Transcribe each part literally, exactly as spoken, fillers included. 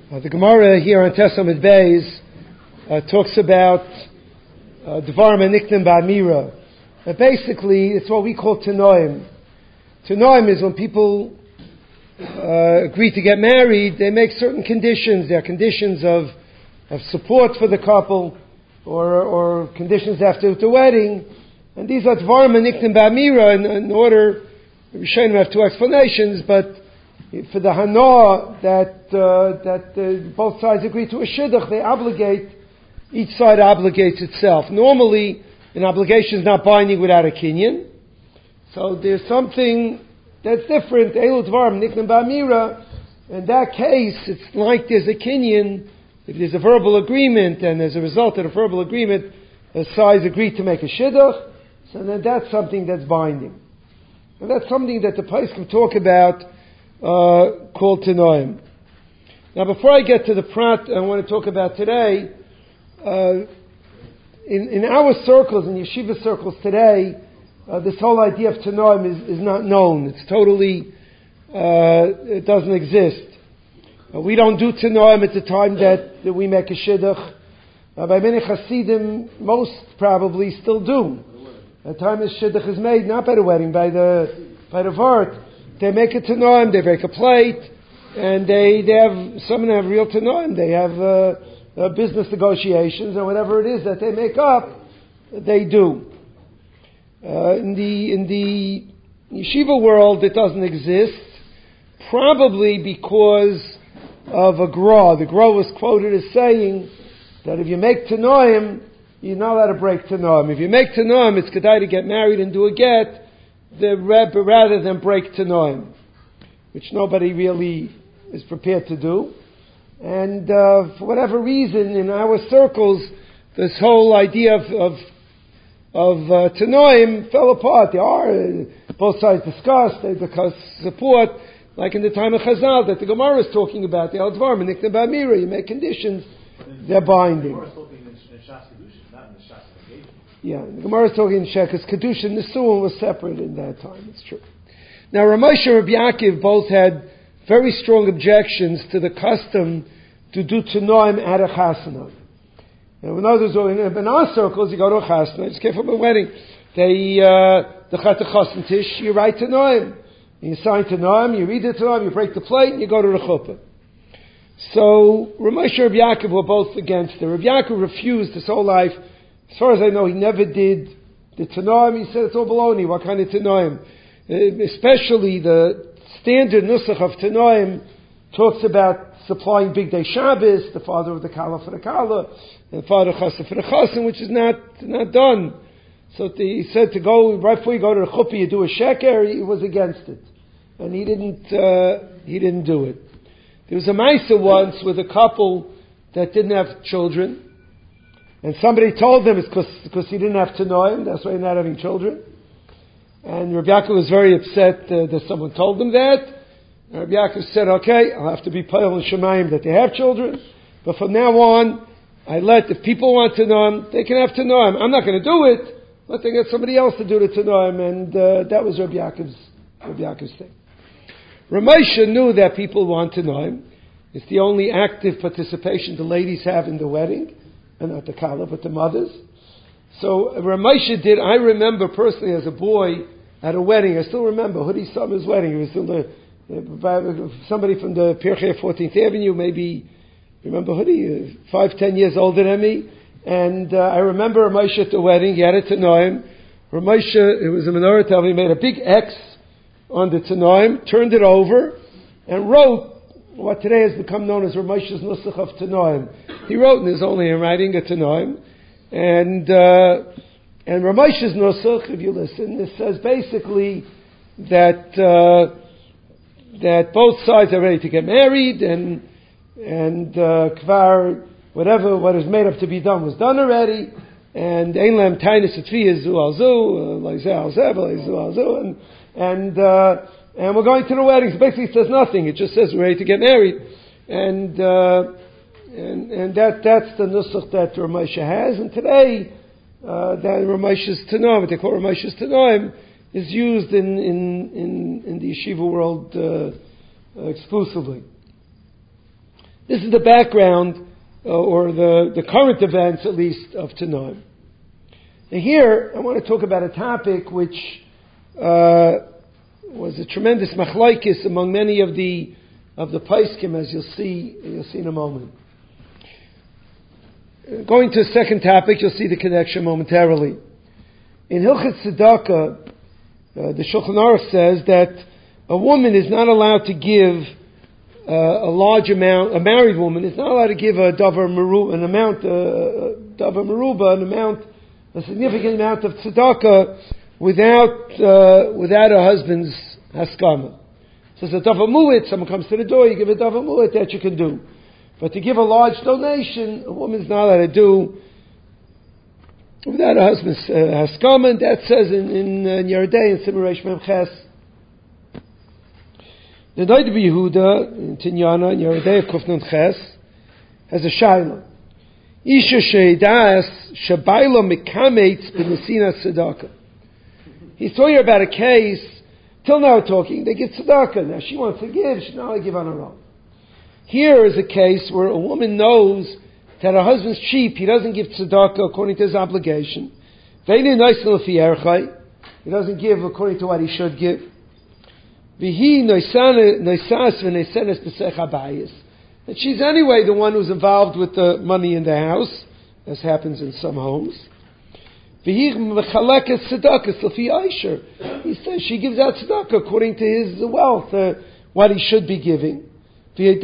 Uh, the Gemara here on Tesamid Beis uh, talks about uh, Dvar Meniktim Ba'amira. Uh, basically, it's what we call Tanoim. Tanoim is when people uh, agree to get married, they make certain conditions. There are conditions of, of support for the couple, or, or conditions after the wedding. And these are Dvar Meniktim Ba'amira. In, in order, we have two explanations, but for the hana that uh, that uh, both sides agree to a shidduch, they obligate, each side obligates itself. Normally, an obligation is not binding without a kinyan. So there's something that's different. Elu dvarim niknem ba'amira. In that case, it's like there's a kinyan. If there's a verbal agreement, and as a result of the verbal agreement, the sides agree to make a shidduch, so then that's something that's binding. And that's something that the place can talk about, Uh, called Tanoim. Now, before I get to the prat I want to talk about today, uh, in, in our circles, in yeshiva circles today, uh, this whole idea of Tanoim is, is not known. It's totally, uh, it doesn't exist. Uh, we don't do Tanoim at the time that, that we make a shidduch. Uh, by many Hasidim, most probably still do. At the time the shidduch is made, not by the wedding, by the by the vart. They make a tanoim, they make a plate, and they, they have, some of them have real tanoim, they have uh, uh, business negotiations, and whatever it is that they make up, they do. Uh, in the in the yeshiva world, it doesn't exist, probably because of a gra. The gra was quoted as saying that if you make tanoim, you're not allowed to break tanoim. If you make tanoim, it's kedai to get married and do a get, the Rebbe, rather than break Tanoim, which nobody really is prepared to do. And uh, for whatever reason, in our circles, this whole idea of of, of uh, Tanoim fell apart. They are, uh, both sides discussed, they discuss support, like in the time of Chazal, that the Gemara is talking about, the Al-Dvar, Meniktim Ba'amira, you make conditions, they're binding. Yeah, the Gemara is talking in Shekas Kedusha, and the Nisuin was separate in that time. It's true. Now, Ramosha and Rabbi Yaakov both had very strong objections to the custom to do Tanoim at a chasana. And when others are in, in our circles, you go to a chasana, just came from a wedding. They, uh, the Chat HaChassan Tish, you write Tanoim. You sign Tanoim, you read the Tanoim, you break the plate, and you go to the chuppah. So, Ramosha and Rabbi Yaakov were both against it. Rabbi Yaakov refused his whole life. As far as I know, he never did the Tanoim. He said it's all baloney. What kind of Tanoim? Uh, especially the standard Nusach of Tanoim talks about supplying Big Day Shabbos, the father of the Kala for the Kala, and the father of Chassan for the Chassan, which is not not done. So the, he said to go, right before you go to the Chuppah, you do a Sheker. He was against it. And he didn't, uh, he didn't do it. There was a Maisa once with a couple that didn't have children. And somebody told them it's because he didn't have to know him, that's why he's not having children. And Rabbi Yaakov was very upset uh, that someone told them that. And Rabbi Yaakov said, okay, I'll have to be Pa'il and Shemayim that they have children. But from now on, I let, if people want to know him, they can have to know him. I'm not going to do it, but they get somebody else to do the to know him. And uh, that was Rabbi Yaakov's, Rabbi Yaakov's thing. Ramosha knew that people want to know him. It's the only active participation the ladies have in the wedding. And not the Kala, but the mothers. So Ramosha did, I remember personally as a boy at a wedding, I still remember Hoodie Summer's wedding. It was still the, uh, somebody from the Pirchei fourteenth Avenue, maybe, remember Hoodie, uh, five, ten years older than me. And uh, I remember Ramosha at the wedding, he had a Tanoim. Ramosha, it was a menorah tell me, he made a big X on the Tanoim, turned it over, and wrote what today has become known as Ramosha's Nusach of Tanoim. He wrote in his own handwriting a Tanoim, and uh, and Ramosha's Nusach, if you listen, it says basically that uh, that both sides are ready to get married, and and uh, kvar whatever what is made up to be done was done already, and ein lam tainis etvi zu alzu leizel alzev leizel alzu, and and uh, And we're going to the wedding. So basically, it says nothing. It just says we're ready to get married, and uh, and and that that's the nusach that Ramosha has. And today, uh, that Ramosha's Tanoim, what they call Ramosha's Tanoim, is used in in in, in the yeshiva world uh, uh, exclusively. This is the background, uh, or the, the current events, at least, of Tanoim. And here, I want to talk about a topic which uh, was a tremendous machlaikis among many of the of the Paiskim, as you'll see, you'll see in a moment. Going to a second topic, you'll see the connection momentarily. In Hilchot Tzedakah, uh, the Shulchan Aruch says that a woman is not allowed to give uh, a large amount. A married woman is not allowed to give a davar meruba, an amount, uh, davar meruba, an amount, a significant amount of tzedakah, without uh, without her husband's haskama. So it's a davar mu'it. Someone comes to the door, you give a davar mu'it, that you can do. But to give a large donation, a woman's not allowed to do without her husband's uh, haskama. And that says in in, uh, in Yeridei in Simuresh Mem Ches. The Noda B'Yehuda in Tinyana in Yeridei Kufnun Ches has a shaila. Isha sheidas shabayla mekametz b'nesina tzedakah. He's talking about a case. Till now talking, they give tzedakah. Now she wants to give, she's not going to give on her own. Here is a case where a woman knows that her husband's cheap, he doesn't give tzedakah according to his obligation. He doesn't give according to what he should give. And she's anyway the one who's involved with the money in the house, as happens in some homes. He says she gives out tzedakah according to his wealth, uh, what he should be giving. Are you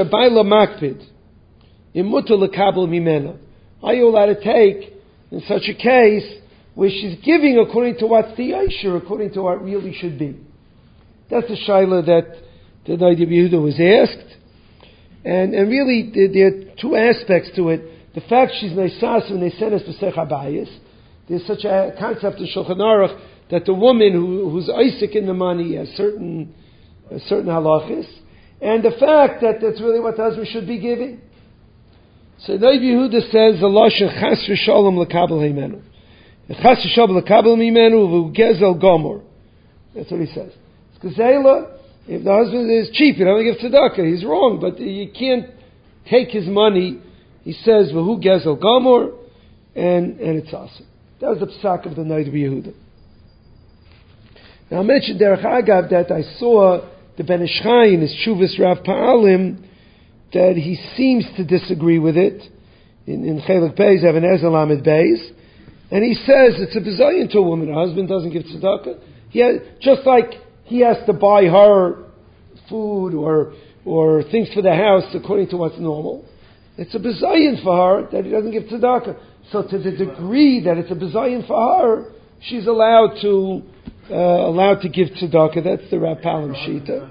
allowed to take, in such a case, where she's giving according to what's the Aisher, according to what really should be? That's the shaila that the Noda B'Yehuda was asked. And, and really, there, there are two aspects to it. The fact she's neisas and neisenes b'sech habayis. There's such a concept in Shulchan Aruch that the woman who, who's Isaac in the money has certain uh, certain halachis, and the fact that that's really what the husband should be giving. So Noda B'Yehuda says the lashon chas v'shalom lekabel himenu, chas v'shalom lekabel himenu v'gezel gomor. That's what he says. It's gezela. If the husband is cheap, you don't give tzedakah. He's wrong, but you can't take his money. He says v'hu gezel gomor, and and it's awesome. That was the psak of the Noda B'Yehuda. Now I mentioned Derech Agav that I saw the Ben Ish Chai in his Shuvas Rav Pa'alim that he seems to disagree with it in, in Chelik Beis, Even Ezer Lamed Beis, and he says it's a bizayon to a woman. Her husband doesn't give tzedakah. He has, just like he has to buy her food or or things for the house according to what's normal. It's a bizayon for her that he doesn't give tzedakah. So to the degree that it's a bizayon for her, she's allowed to uh, allowed to give tzedakah. That's the Rav Palim Shita.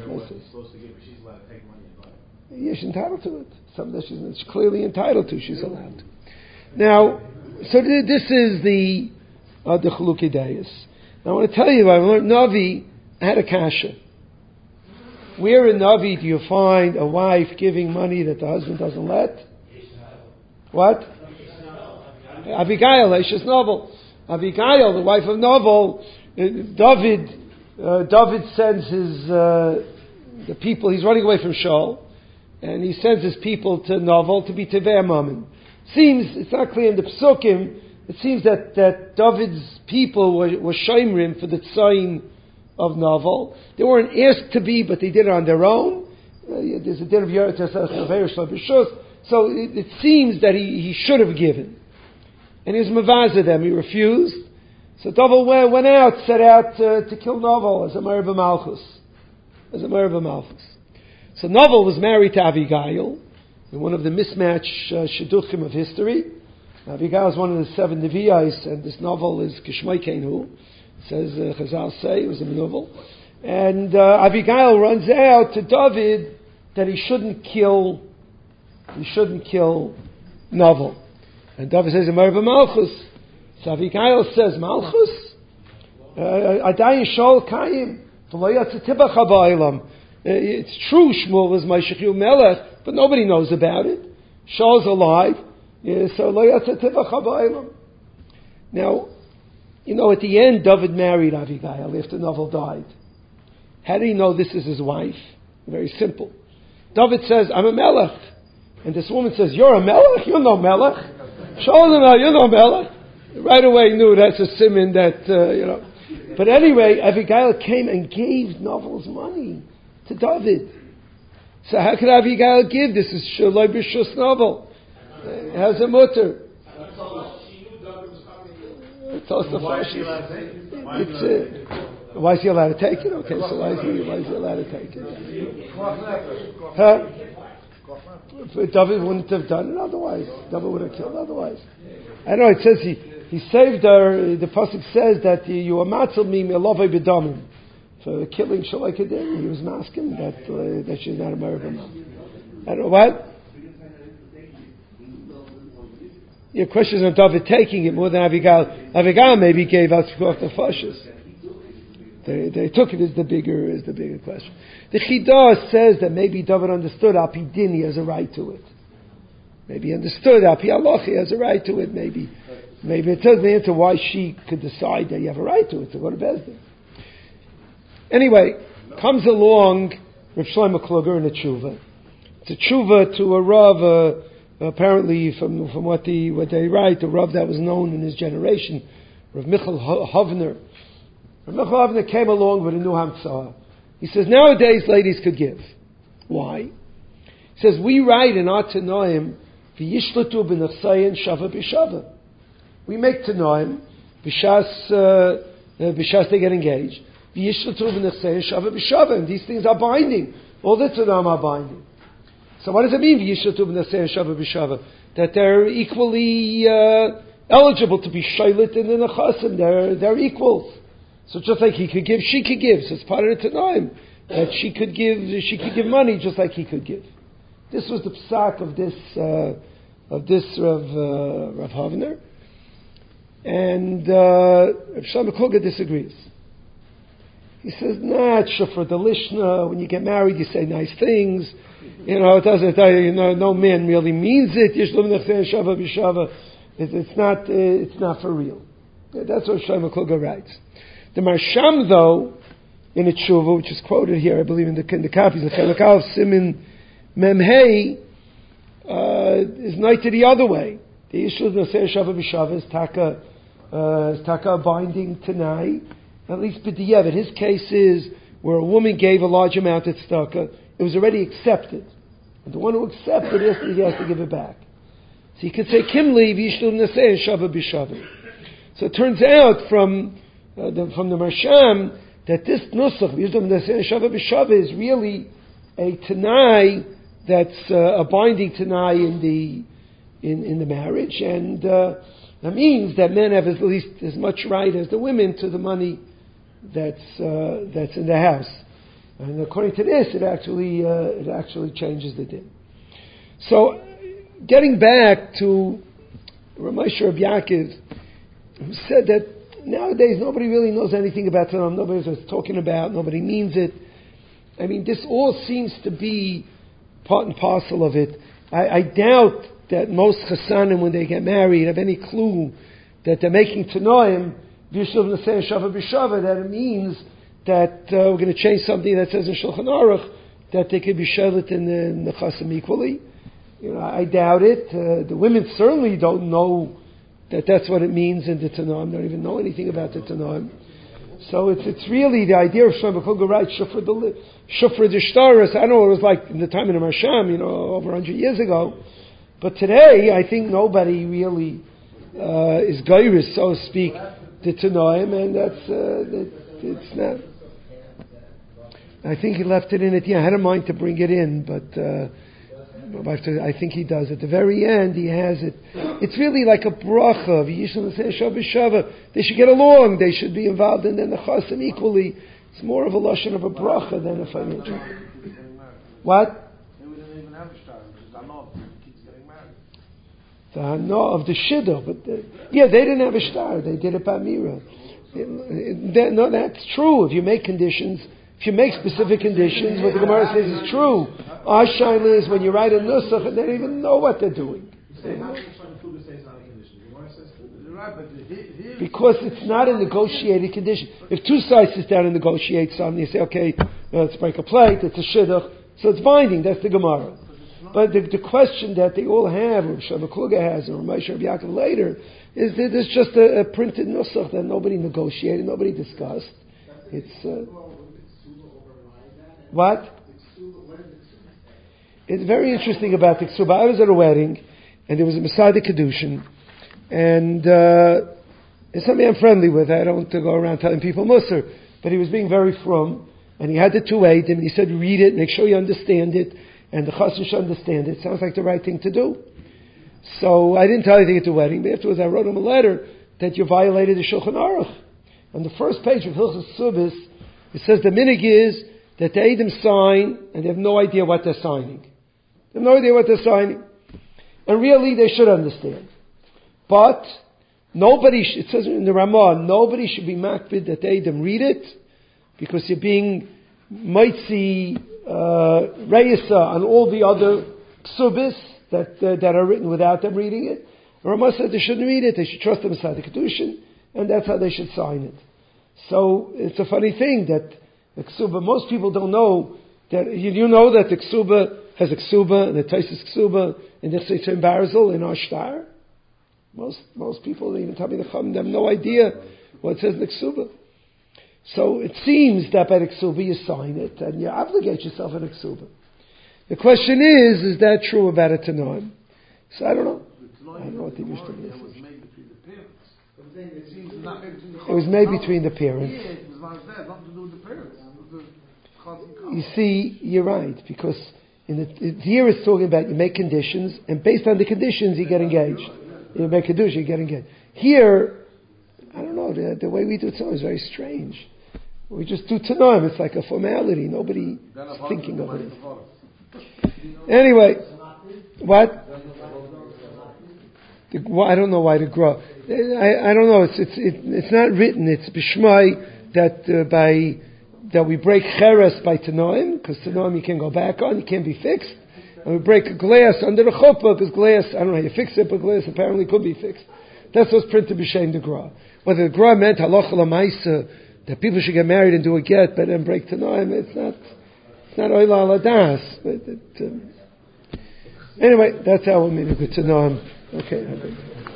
Yeah, she's entitled to it. Something that she's, she's clearly entitled to. She's allowed to. Now, so th- this is the uh, the Chalukei Deis. Now I want to tell you, I learned Navi had a kasha. Where in Navi do you find a wife giving money that the husband doesn't let? What? Abigail, Eishes Novel. Abigail, the wife of Novel, uh, David, uh, David sends his, uh, the people, he's running away from Shaul, and he sends his people to Novel to be Tevei Mammon. Seems, it's not clear in the Psukim, it seems that, that David's people were, were Shomrim for the Tzayin of Novel. They weren't asked to be, but they did it on their own. Uh, there's a din of Yeretz Chaver Shlo B'Shus. So it, it seems that he, he should have given. And he was mavaza them. He refused. So Dovel went, went out, set out uh, to kill Novel as a Meir B'Malchus. As a Meir B'Malchus. So Novel was married to Abigail in one of the mismatch uh, shidduchim of history. Abigail is one of the seven Nevi'ais, and this Novel is Kishmai Keinu. Says uh, Chazal say it was a Novel. And uh, Abigail runs out to David that he shouldn't kill. He shouldn't kill Novel. And David says, Meir B'Malchus. So Abigail says, Malchus? Adayin Shaul Kayim. It's true Shmuel was Moshe Melech, but nobody knows about it. Shaul's alive. So now, you know, at the end, David married Abigail after Novel died. How did he know this is his wife? Very simple. David says, I'm a melech. And this woman says, you're a melech? You're no melech. Shalom, you're no melech. Right away knew that's a simon that, uh, you know. But anyway, Abigail came and gave Novel's money to David. So how could Abigail give? This is Shaloi B'Shus Novel. It has a mutter. It's also fascist. It's, uh, why is he allowed to take it? Okay, so why is he, why is he allowed to take it? Huh? David wouldn't have done it otherwise. David would have killed otherwise. I know it says he, he saved her. The pasuk says that you are matzel me me'lovei b'damim for killing Shalai Kedim. He was masking that uh, that she's not a American. I don't know what. Your question is on David taking it more than Abigail. Abigail maybe gave out off the fascists. They, they took it as the bigger is the bigger question. The Chidah says that maybe David understood Api Din, he has a right to it. Maybe he understood Api Allah, he has a right to it. Maybe maybe it doesn't answer why she could decide that you have a right to it to go to Bezdin. Anyway, comes along Rav Shlomo Kluger in a tshuva. It's a tshuva to a Rav. Uh, Apparently, from from what the what they write, the Rav that was known in his generation, Rav Michal Hovner. Rav Michal Hovner came along with a new Hamtzah. He says nowadays ladies could give. Why? He says we write in our Tanoim v'yishlatu b'nachsayin shava b'shava. We make Tanoim b'shas b'shas they get engaged v'yishlatu b'nachsayin shava b'shava, and these things are binding. All the Tanoim are binding. So what does it mean? That they're equally uh, eligible to be shaylit in the nechasim. They're they're equals. So just like he could give, she could give. So it's part of the Tanaim that she could give. She could give money just like he could give. This was the psak of this uh, of this Rav uh, Rav Hovner, and uh, Rav Shlomo Kluger disagrees. He says, "Nah, it's shofar delishna. When you get married, you say nice things. You know, it doesn't. You know, no man really means it. It's not. It's not for real." That's what Shlomo Kluger writes. The Marsham, though, in a tshuva, which is quoted here, I believe in the, in the copies, the Chelakav Simin Memhei, uh, is knighted the other way. The issue of the Naseh Shava B'Shava is taka, uh, is taka binding Tanai. At least b'diavad. His case is where a woman gave a large amount of tzedakah. It was already accepted. And the one who accepted it, he has to give it back. So you could say, Kimli v'yishlu naseh shava b'shava. So it turns out from uh, the, from the Marsham that this nusach, v'yishlu naseh shava b'shava, is really a tanai that's uh, a binding tanai in the in, in the marriage. And uh, that means that men have at least as much right as the women to the money that's uh, that's in the house. And according to this, it actually uh, it actually changes the din. So, getting back to Ramosha Reb Yaakov, who said that nowadays nobody really knows anything about Tanam, nobody's talking about, nobody means it. I mean, this all seems to be part and parcel of it. I, I doubt that most Chassanim, when they get married, have any clue that they're making Tanoim, that it means that uh, we're going to change something that says in Shulchan Aruch that they could be shelit in the Nechasim equally. You know, I doubt it. Uh, the women certainly don't know that that's what it means in the Tanoim. Don't even know anything about the Tanoim. So it's it's really the idea of Shlomo Kluger, right? Shofar de Shtaris. I know it was like in the time of the Marsham, you know, over one hundred years ago. But today, I think nobody really uh, is gairis, so to speak, the Tanoim, and that's uh, that, it's not. I think he left it in at the end. I had a mind to bring it in, but uh, I think he does. At the very end, he has it. It's really like a bracha. They should get along. They should be involved in the nechasim equally. It's more of a lashon of a bracha than a financial. What? We didn't even have a shtar. It's anov. Keeps getting married. The hana of the shidduch, but the, yeah, they didn't have a shtar. They did it by mira. No, that's true. If you make conditions. If you make specific conditions, what the Gemara says is true. Our shaila is when you write a nusach and they don't even know what they're doing. Because it's not a negotiated condition. If two sides sit down and negotiate something, you say, okay, let's break a plate, it's a shidduch, So it's binding, that's the Gemara. But the, the question that they all have, or Shabbat Kluga has, or Moshe Rabbi Yaakov later, is that it's just a, a printed nusach that nobody negotiated, nobody discussed. It's, uh, what? It's very interesting about the Ksuba. I was at a wedding, and there was a Masada Kedushin, and uh, it's somebody I'm friendly with. I don't go around telling people Musar, but he was being very frum, and he had the two eight, and he said, read it, make sure you understand it, and the chassan should understand it. Sounds like the right thing to do. So I didn't tell anything at the wedding, but afterwards I wrote him a letter that you violated the Shulchan Aruch. On the first page of Hilchos Subis, it says the minig is that the Eidim sign, and they have no idea what they're signing. They have no idea what they're signing. And really, they should understand. But nobody, sh- it says in the Ramah, nobody should be makbid that the Eidim read it, because you're being mitzi uh, reisa on all the other ksubis that uh, that are written without them reading it. The Ramah said they shouldn't read it; they should trust them inside the kedushin, and that's how they should sign it. So it's a funny thing that the ksuba. Most people don't know that. You, you know that the ksuba has a ksuba and the taisis ksuba in the Seitzim Barzel in our shtar. Most most people, even tell me the chum, they have no idea what it says in the ksuba. So it seems that by the ksuba you sign it and you obligate yourself in the ksuba. The question is, is that true about a Tanoim? So I don't know. I don't know what the Mishnah is. It was made between the parents. It was made between the parents. Yeah, it was like that, nothing to do with the parents. You see, you're right, because in the, here it's talking about you make conditions, and based on the conditions you get engaged. You make kedusha, you get engaged. Here, I don't know, the, the way we do it is very strange. We just do Tanoim, it's like a formality, nobody's thinking of it. Anyway, what? The, well, I don't know why the Gra. I, I don't know. It's it's it, it's not written. It's b'shmai that uh, by that we break cheres by Tanoim, because Tanoim you can't go back on, you can't be fixed, and we break a glass under the chuppah because glass, I don't know how you fix it, but glass apparently could be fixed. That's what's printed b'shem the Gra. Whether the Gra meant halacha l'maisa that people should get married and do a get, but then break Tanoim, it's not. It's not oila aladas, but it, um, anyway, that's how we mean it with Tanoim. Okay.